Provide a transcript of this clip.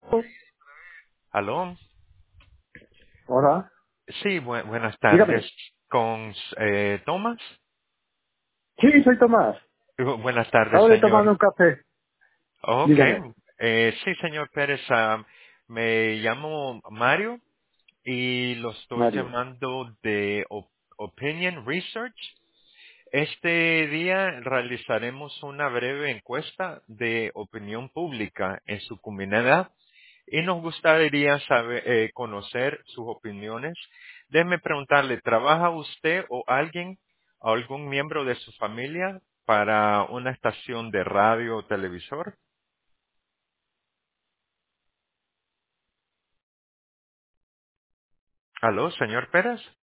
Aló. Hola, Sí, buenas tardes. dígame. Con Tomás. Sí, soy Tomás. Buenas tardes, Acabo de tomar un señor. café. Ok. Dígame, Sí, señor Pérez. Me llamo Mario y lo estoy Mario. llamando de Opinion Research. Este día realizaremos una breve encuesta de opinión pública en su comunidad y nos gustaría saber, conocer sus opiniones. Déjeme preguntarle, ¿trabaja usted o alguien, o algún miembro de su familia para una estación de radio o televisor? ¿Aló, señor Pérez?